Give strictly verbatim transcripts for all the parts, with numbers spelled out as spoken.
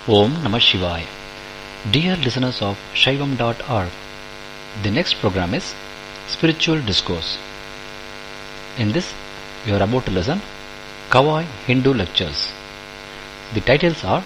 Om Namah Shivaya. Dear listeners of Shaivam dot org, the next program is Spiritual Discourse. In this, you are about to listen Kawai Hindu Lectures. The titles are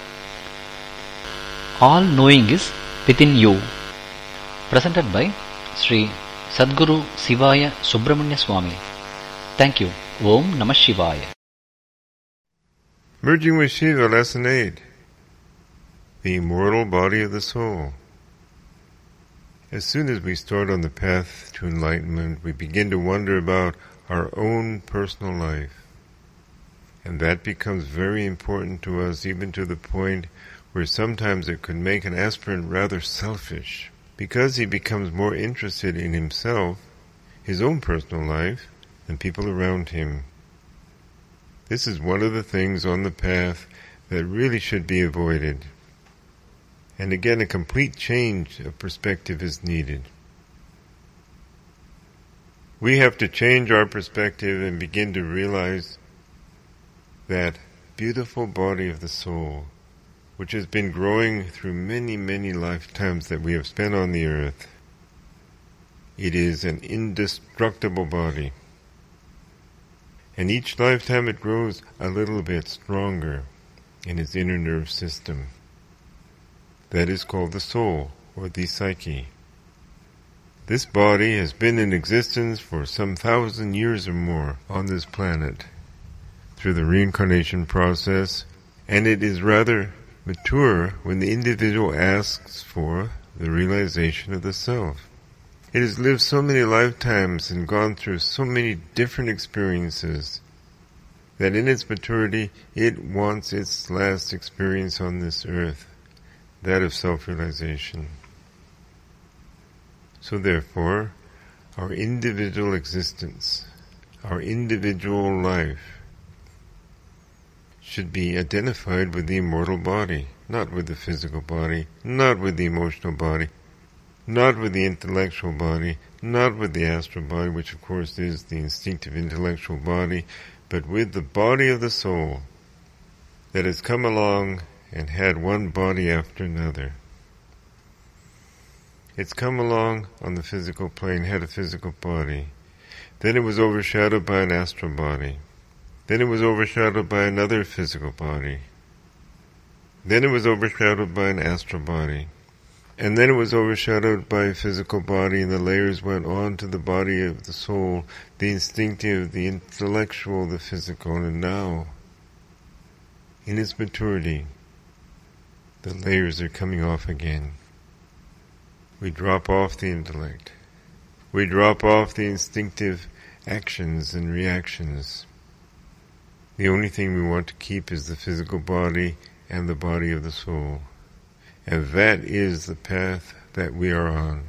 All Knowing is Within You, presented by Sri Sadguru Sivaya Subramanya Swami. Thank you. Om Namah Shivaya. Merging with Shiva, Lesson eight. The Immortal Body of the Soul. As soon as we start on the path to enlightenment, we begin to wonder about our own personal life. And that becomes very important to us, even to the point where sometimes it could make an aspirant rather selfish, because he becomes more interested in himself, his own personal life, than people around him. This is one of the things on the path that really should be avoided. And again, a complete change of perspective is needed. We have to change our perspective and begin to realize that beautiful body of the soul, which has been growing through many, many lifetimes that we have spent on the earth, it is an indestructible body. And each lifetime it grows a little bit stronger in its inner nerve system. That is called the soul, or the psyche. This body has been in existence for some thousand years or more on this planet through the reincarnation process, and it is rather mature when the individual asks for the realization of the self. It has lived so many lifetimes and gone through so many different experiences that in its maturity it wants its last experience on this earth, that of self-realization. So therefore, our individual existence, our individual life, should be identified with the immortal body, not with the physical body, not with the emotional body, not with the intellectual body, not with the astral body, which of course is the instinctive intellectual body, but with the body of the soul that has come along and had one body after another. It's come along on the physical plane, had a physical body. Then it was overshadowed by an astral body. Then it was overshadowed by another physical body. Then it was overshadowed by an astral body. And then it was overshadowed by a physical body, and the layers went on to the body of the soul, the instinctive, the intellectual, the physical, and now, in its maturity, the layers are coming off again. We drop off the intellect. We drop off the instinctive actions and reactions. The only thing we want to keep is the physical body and the body of the soul. And that is the path that we are on.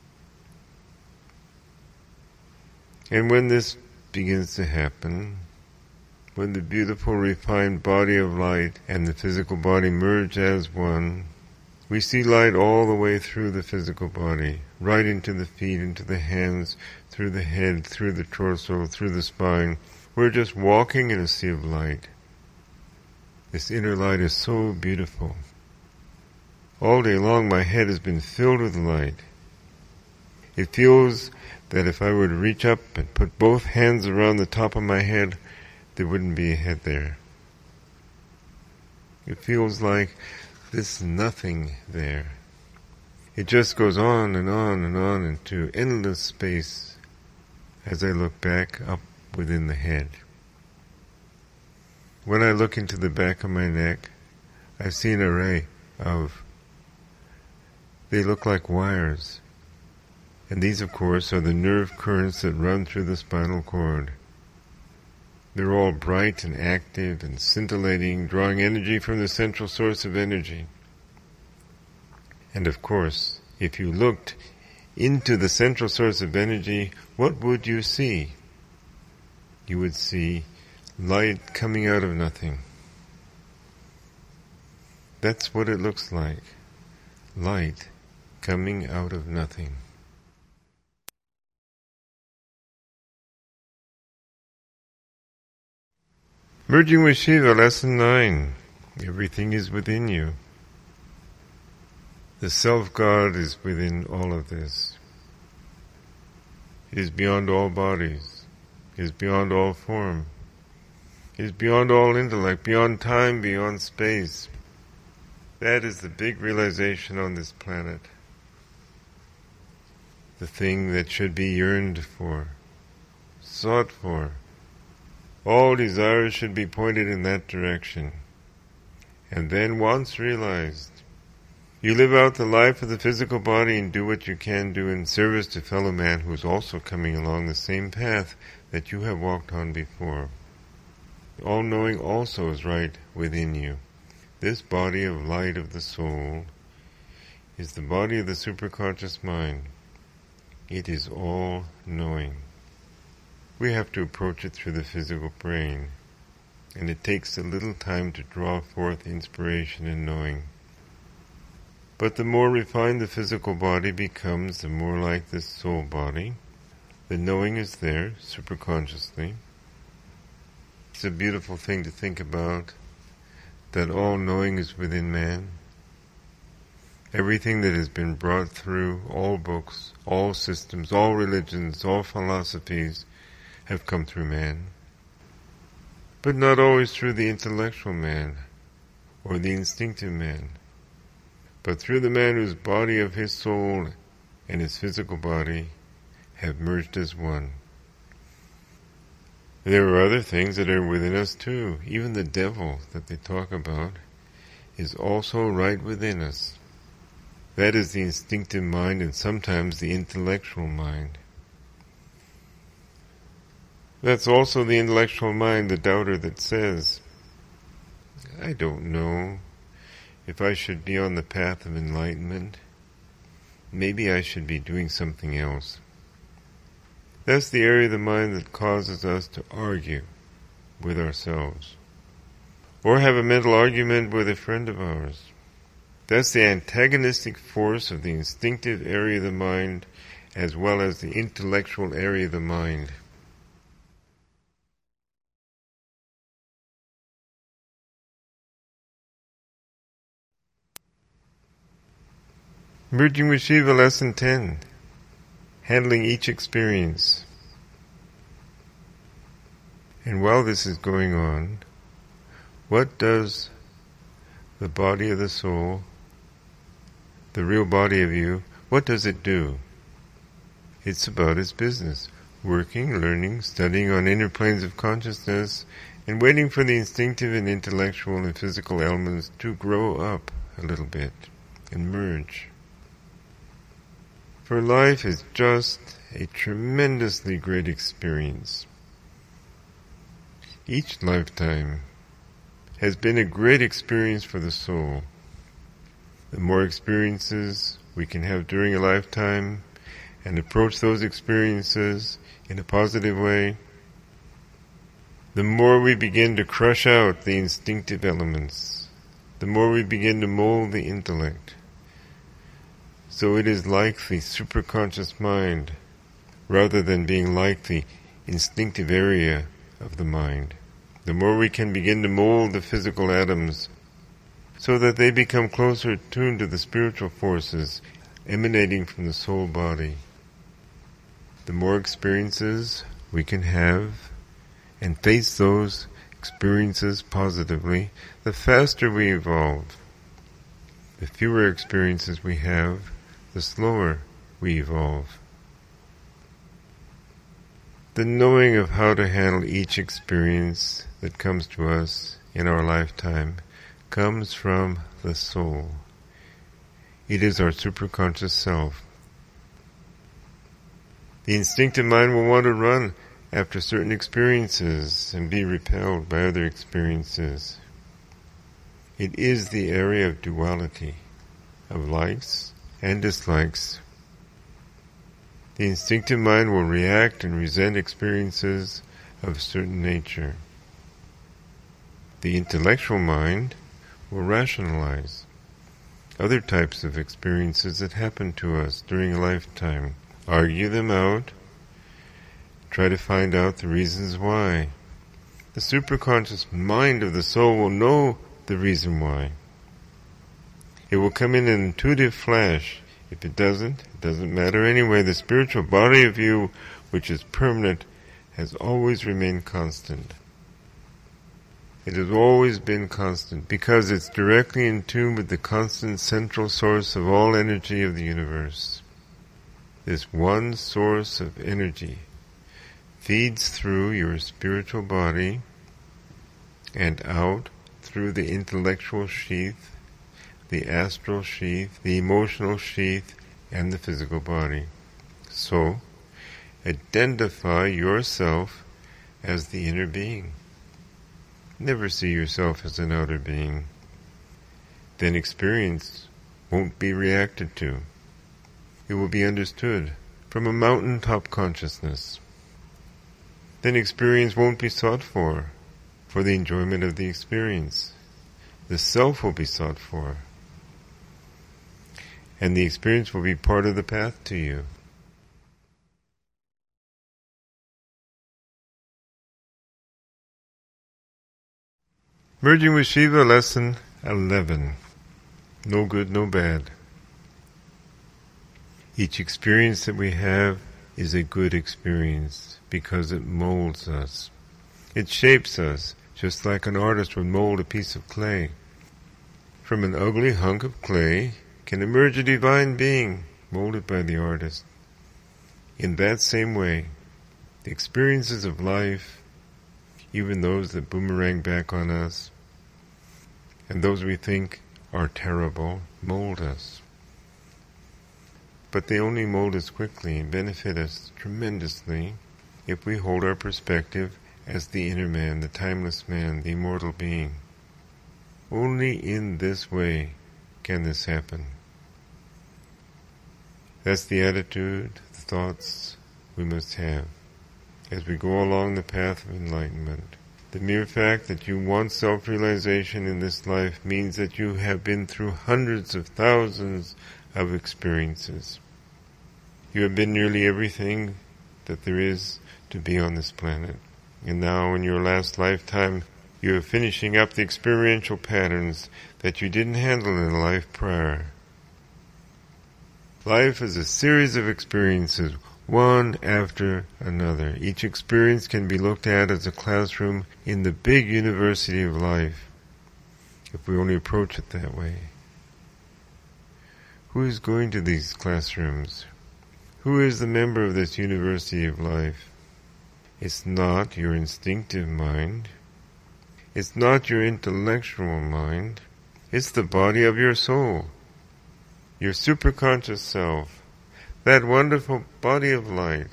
And when this begins to happen, when the beautiful refined body of light and the physical body merge as one, we see light all the way through the physical body, right into the feet, into the hands, through the head, through the torso, through the spine. We're just walking in a sea of light. This inner light is so beautiful. All day long my head has been filled with light. It feels that if I were to reach up and put both hands around the top of my head, there wouldn't be a head there. It feels like there's nothing there. It just goes on and on and on into endless space as I look back up within the head. When I look into the back of my neck, I see an array of, they look like wires. And these, of course, are the nerve currents that run through the spinal cord. They're all bright and active and scintillating, drawing energy from the central source of energy. And of course, if you looked into the central source of energy, what would you see? You would see light coming out of nothing. That's what it looks like. Light coming out of nothing. Merging with Shiva, Lesson nine. Everything is within you. The self-God is within all of this. He is beyond all bodies. He is beyond all form. He is beyond all intellect, beyond time, beyond space. That is the big realization on this planet. The thing that should be yearned for, sought for. All desires should be pointed in that direction. And then once realized, you live out the life of the physical body and do what you can do in service to fellow man who is also coming along the same path that you have walked on before. All-knowing also is right within you. This body of light of the soul is the body of the superconscious mind. It is all-knowing. We have to approach it through the physical brain, and it takes a little time to draw forth inspiration and knowing. But the more refined the physical body becomes, the more like this soul body. The knowing is there, superconsciously. It's a beautiful thing to think about, that all knowing is within man. Everything that has been brought through all books, all systems, all religions, all philosophies have come through man. But not always through the intellectual man or the instinctive man, but through the man whose body of his soul and his physical body have merged as one. There are other things that are within us too. Even the devil that they talk about is also right within us. That is the instinctive mind and sometimes the intellectual mind. That's also the intellectual mind, the doubter that says, I don't know if I should be on the path of enlightenment. Maybe I should be doing something else. That's the area of the mind that causes us to argue with ourselves, or have a mental argument with a friend of ours. That's the antagonistic force of the instinctive area of the mind as well as the intellectual area of the mind. Merging with Shiva, Lesson ten. Handling each experience. And while this is going on, what does the body of the soul, the real body of you, what does it do? It's about its business, working, learning, studying on inner planes of consciousness, and waiting for the instinctive and intellectual and physical elements to grow up a little bit and merge. For life is just a tremendously great experience. Each lifetime has been a great experience for the soul. The more experiences we can have during a lifetime and approach those experiences in a positive way, the more we begin to crush out the instinctive elements, the more we begin to mold the intellect. So it is like the superconscious mind, rather than being like the instinctive area of the mind. The more we can begin to mold the physical atoms so that they become closer attuned to the spiritual forces emanating from the soul body, the more experiences we can have and face those experiences positively, the faster we evolve. The fewer experiences we have, the slower we evolve. The knowing of how to handle each experience that comes to us in our lifetime comes from the soul. It is our superconscious self. The instinctive mind will want to run after certain experiences and be repelled by other experiences. It is the area of duality, of likes and dislikes. The instinctive mind will react and resent experiences of a certain nature. The intellectual mind will rationalize other types of experiences that happen to us during a lifetime, argue them out, try to find out the reasons why. The superconscious mind of the soul will know the reason why. It will come in an intuitive flash. If it doesn't, it doesn't matter anyway. The spiritual body of you, which is permanent, has always remained constant. It has always been constant because it's directly in tune with the constant central source of all energy of the universe. This one source of energy feeds through your spiritual body and out through the intellectual sheath, the astral sheath, the emotional sheath, and the physical body. So, identify yourself as the inner being. Never see yourself as an outer being. Then experience won't be reacted to. It will be understood from a mountaintop consciousness. Then experience won't be sought for, for the enjoyment of the experience. The self will be sought for. And the experience will be part of the path to you. Merging with Shiva, lesson eleven. No good, no bad. Each experience that we have is a good experience because it molds us. It shapes us, just like an artist would mold a piece of clay. From an ugly hunk of clay can emerge a divine being molded by the artist. In that same way, the experiences of life, even those that boomerang back on us, and those we think are terrible, mold us. But they only mold us quickly and benefit us tremendously if we hold our perspective as the inner man, the timeless man, the immortal being. Only in this way can this happen. That's the attitude, the thoughts we must have as we go along the path of enlightenment. The mere fact that you want self-realization in this life means that you have been through hundreds of thousands of experiences. You have been nearly everything that there is to be on this planet. And now in your last lifetime, you are finishing up the experiential patterns that you didn't handle in a life prior. Life is a series of experiences, one after another. Each experience can be looked at as a classroom in the big university of life, if we only approach it that way. Who is going to these classrooms? Who is the member of this university of life? It's not your instinctive mind. It's not your intellectual mind. It's the body of your soul, your superconscious self, that wonderful body of light.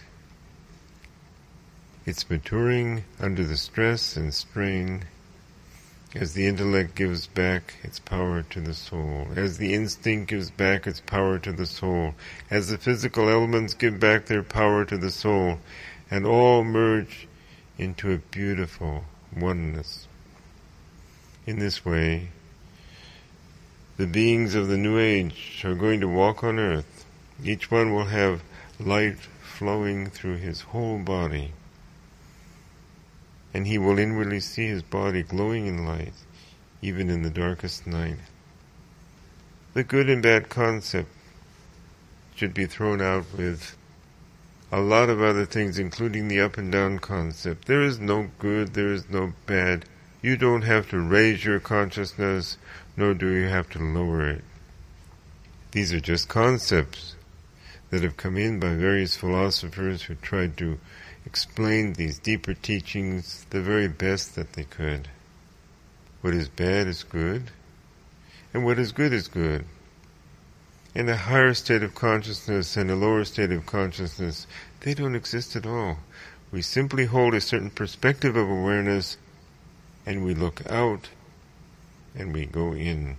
It's maturing under the stress and strain as the intellect gives back its power to the soul, as the instinct gives back its power to the soul, as the physical elements give back their power to the soul, and all merge into a beautiful oneness. In this way, the beings of the New Age are going to walk on earth. Each one will have light flowing through his whole body, and he will inwardly see his body glowing in light, even in the darkest night. The good and bad concept should be thrown out with a lot of other things, including the up and down concept. There is no good, there is no bad. You don't have to raise your consciousness, nor do you have to lower it. These are just concepts that have come in by various philosophers who tried to explain these deeper teachings the very best that they could. What is bad is good, and what is good is good. In a higher state of consciousness and a lower state of consciousness, they don't exist at all. We simply hold a certain perspective of awareness, and we look out, and we go in.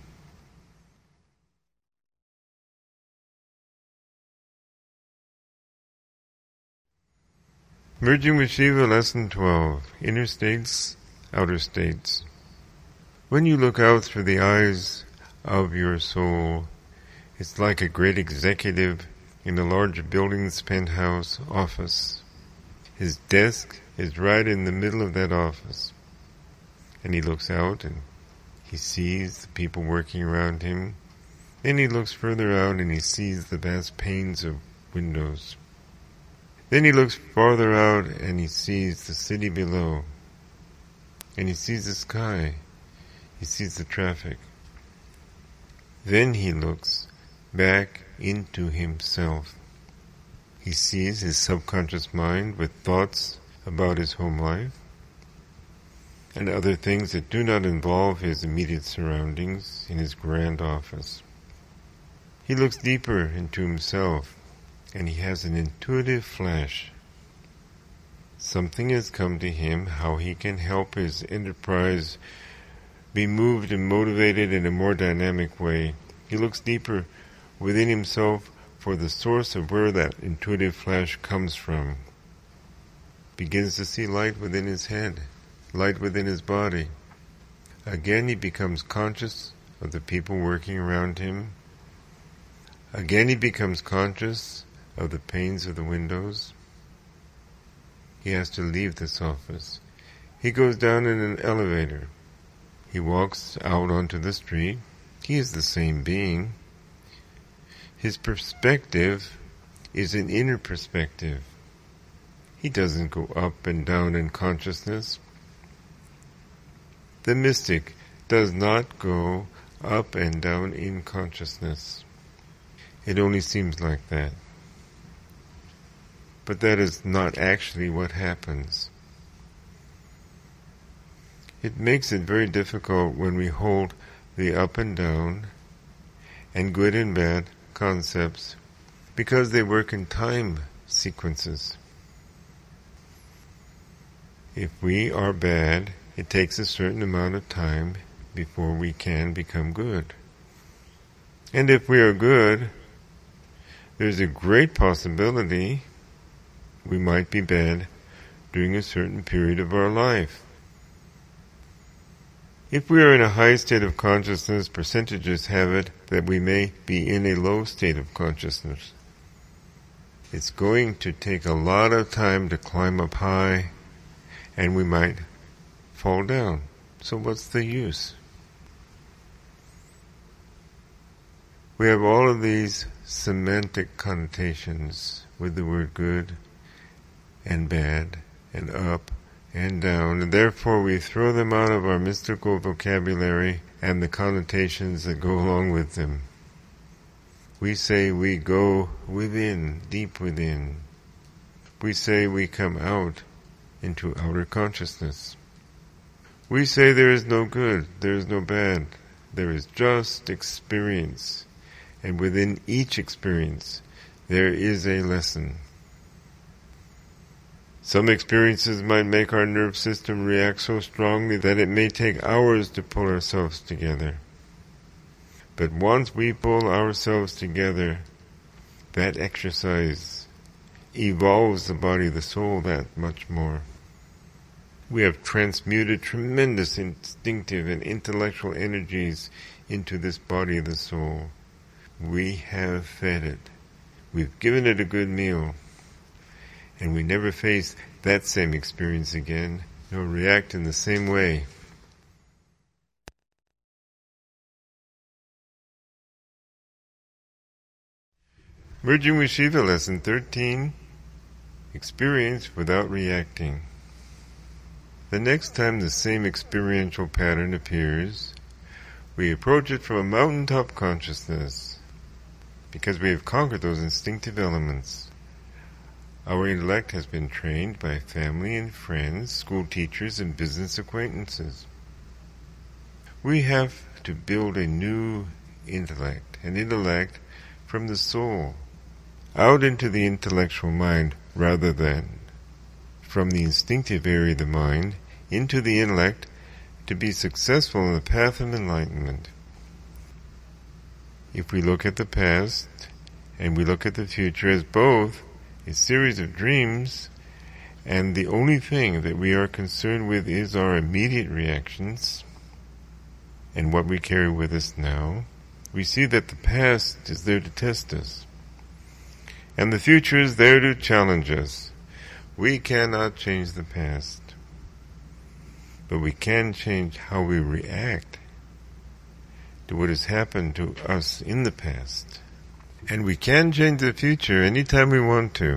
Merging with Shiva, lesson twelve. Inner states, outer states. When you look out through the eyes of your soul, it's like a great executive in a large building's penthouse office. His desk is right in the middle of that office. And he looks out and he sees the people working around him, Then he looks further out and he sees the vast panes of windows. Then he looks farther out and he sees the city below. And he sees the sky. He sees the traffic. Then he looks back into himself. He sees his subconscious mind with thoughts about his home life and other things that do not involve his immediate surroundings in his grand office. He looks deeper into himself and he has an intuitive flash. Something has come to him how he can help his enterprise be moved and motivated in a more dynamic way. He looks deeper within himself for the source of where that intuitive flash comes from. Begins to see light within his head, light within his body. Again he becomes conscious of the people working around him. Again he becomes conscious of the panes of the windows. He has to leave this office. He goes down in an elevator. He walks out onto the street. He is the same being. His perspective is an inner perspective. He doesn't go up and down in consciousness. The mystic does not go up and down in consciousness. It only seems like that. But that is not actually what happens. It makes it very difficult when we hold the up and down and good and bad concepts because they work in time sequences. If we are bad, it takes a certain amount of time before we can become good. And if we are good, there's a great possibility we might be bad during a certain period of our life. If we are in a high state of consciousness, percentages have it that we may be in a low state of consciousness. It's going to take a lot of time to climb up high, and we might fall down. So what's the use? We have all of these semantic connotations with the word good and bad and up and down, and therefore we throw them out of our mystical vocabulary and the connotations that go along with them. We say we go within, deep within. We say we come out into outer consciousness. We say there is no good, there is no bad, there is just experience, and within each experience there is a lesson. Some experiences might make our nerve system react so strongly that it may take hours to pull ourselves together. But once we pull ourselves together, that exercise evolves the body, the soul, that much more. We have transmuted tremendous instinctive and intellectual energies into this body of the soul. We have fed it. We've given it a good meal. And we never face that same experience again, nor react in the same way. Merging with Shiva, Lesson thirteen, Experience without reacting. The next time the same experiential pattern appears, we approach it from a mountaintop consciousness, because we have conquered those instinctive elements. Our intellect has been trained by family and friends, school teachers, and business acquaintances. We have to build a new intellect, an intellect from the soul, out into the intellectual mind, rather than from the instinctive area of the mind into the intellect, to be successful in the path of enlightenment. If we look at the past and we look at the future as both a series of dreams, and the only thing that we are concerned with is our immediate reactions and what we carry with us now, we see that the past is there to test us, and the future is there to challenge us. We cannot change the past, but we can change how we react to what has happened to us in the past. And we can change the future anytime we want to.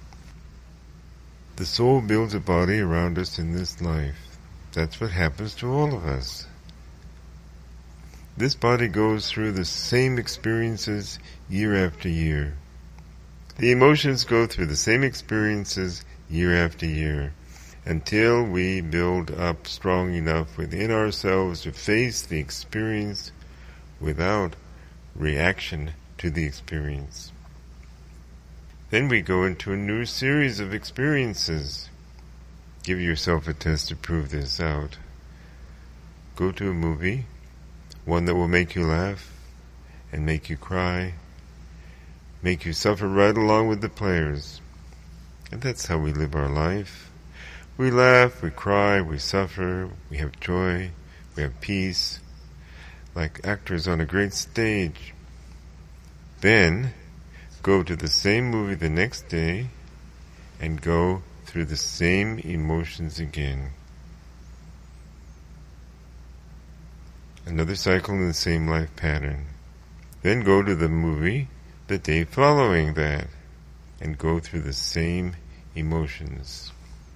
The soul builds a body around us in this life. That's what happens to all of us. This body goes through the same experiences year after year. The emotions go through the same experiences year after year, until we build up strong enough within ourselves to face the experience without reaction to the experience. Then we go into a new series of experiences. Give yourself a test to prove this out. Go to a movie, one that will make you laugh and make you cry, make you suffer right along with the players. And that's how we live our life. We laugh, we cry, we suffer, we have joy, we have peace, like actors on a great stage. Then, go to the same movie the next day and go through the same emotions again. Another cycle in the same life pattern. Then go to the movie the day following that and go through the same emotions.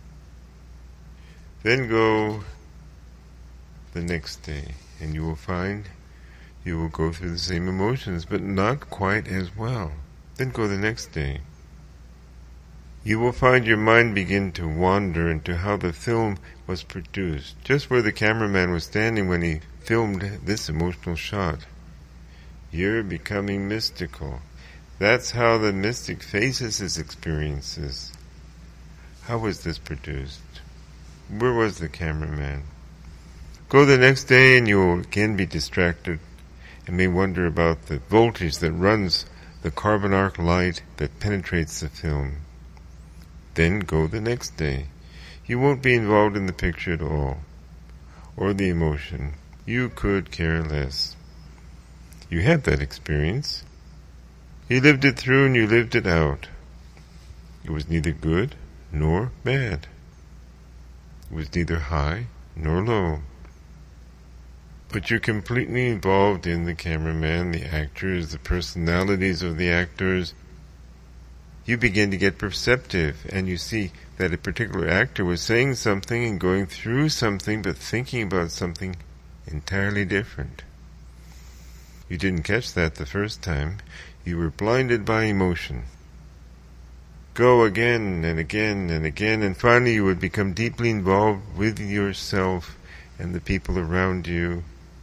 Then go the next day and you will find you will go through the same emotions, but not quite as well. Then go the next day. You will find your mind begin to wander into how the film was produced, just where the cameraman was standing when he filmed this emotional shot. You're becoming mystical. That's how the mystic faces his experiences. How was this produced? Where was the cameraman? Go the next day and you will again be distracted and may wonder about the voltage that runs the carbon arc light that penetrates the film. Then go the next day. You won't be involved in the picture at all, or the emotion. You could care less. You had that experience. You lived it through and you lived it out. It was neither good nor bad. It was neither high nor low. But you're completely involved in the cameraman, the actors, the personalities of the actors. You begin to get perceptive, and you see that a particular actor was saying something and going through something, but thinking about something entirely different. You didn't catch that the first time. You were blinded by emotion. Go again and again and again, and finally you would become deeply involved with yourself and the people around you.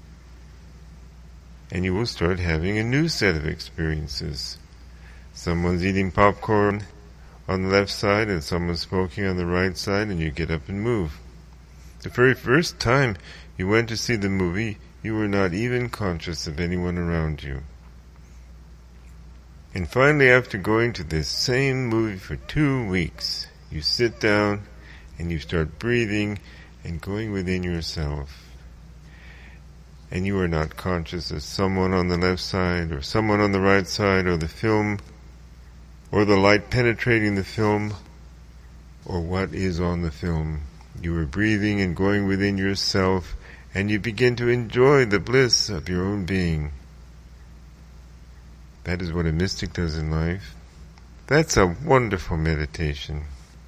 And you will start having a new set of experiences. Someone's eating popcorn on the left side and someone's smoking on the right side, and you get up and move. The very first time you went to see the movie, you were not even conscious of anyone around you. And finally, after going to this same movie for two weeks, you sit down and you start breathing and going within yourself. And you are not conscious of someone on the left side or someone on the right side or the film or the light penetrating the film or what is on the film. You are breathing and going within yourself, and you begin to enjoy the bliss of your own being. That is what a mystic does in life. That's a wonderful meditation.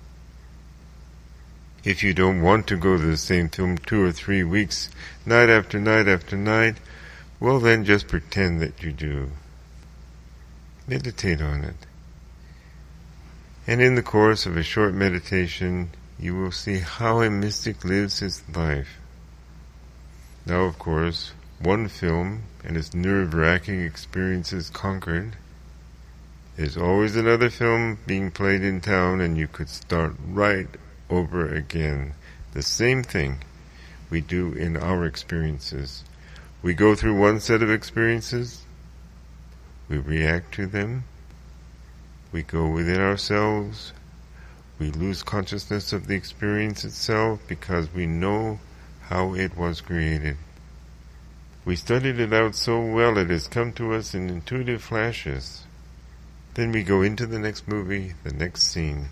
If you don't want to go to the same film two or three weeks, night after night after night, well then just pretend that you do. Meditate on it. And in the course of a short meditation, you will see how a mystic lives his life. Now, of course, one film and its nerve-wracking experiences conquered, there's always another film being played in town, and you could start right over again. The same thing we do in our experiences. We go through one set of experiences, we react to them, we go within ourselves, we lose consciousness of the experience itself because we know how it was created. We studied it out so well it has come to us in intuitive flashes. Then we go into the next movie, the next scene.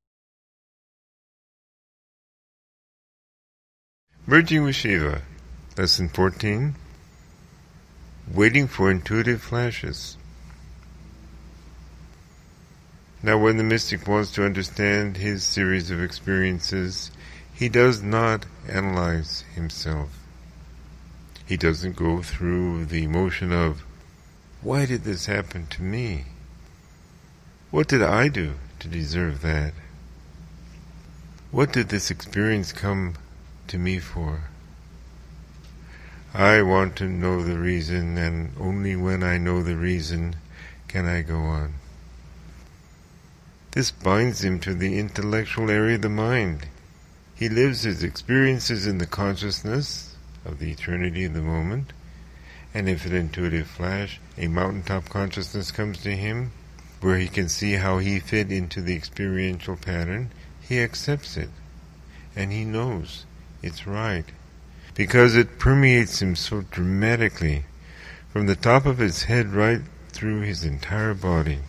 Merging with Shiva. Lesson fourteen. Waiting for intuitive flashes. Now, when the mystic wants to understand his series of experiences, he does not analyze himself. He doesn't go through the emotion of, why did this happen to me? What did I do to deserve that? What did this experience come to me for? I want to know the reason, and only when I know the reason can I go on. This binds him to the intellectual area of the mind. He lives his experiences in the consciousness of the eternity of the moment, and if an intuitive flash, a mountaintop consciousness comes to him, where he can see how he fit into the experiential pattern, he accepts it, and he knows it's right, because it permeates him so dramatically, from the top of his head right through his entire body.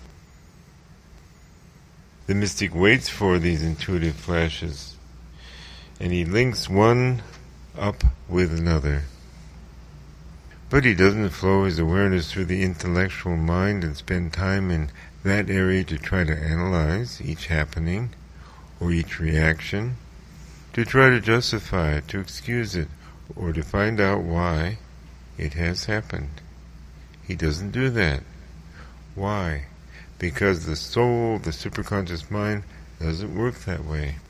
The mystic waits for these intuitive flashes, and he links one up with another. But he doesn't flow his awareness through the intellectual mind and spend time in that area to try to analyze each happening or each reaction, to try to justify it, to excuse it, or to find out why it has happened. He doesn't do that. Why? Because the soul, the superconscious mind, doesn't work that way.